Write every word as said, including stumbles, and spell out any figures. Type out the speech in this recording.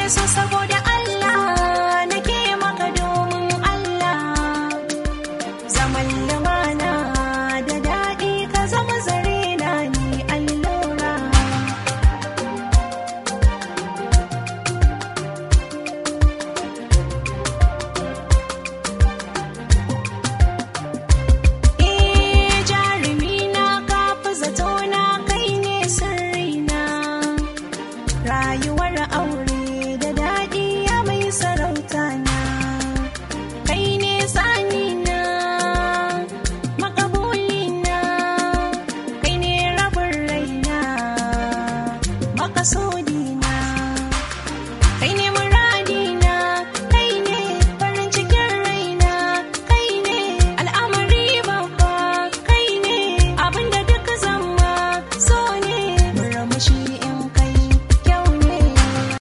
so saboda Allah nake maka domin Allah. Zaman lumana da daɗi ka zama zare na ni allura. Eh jarumi na ka fi zato na kai ne sirrina. Rayuwar aure da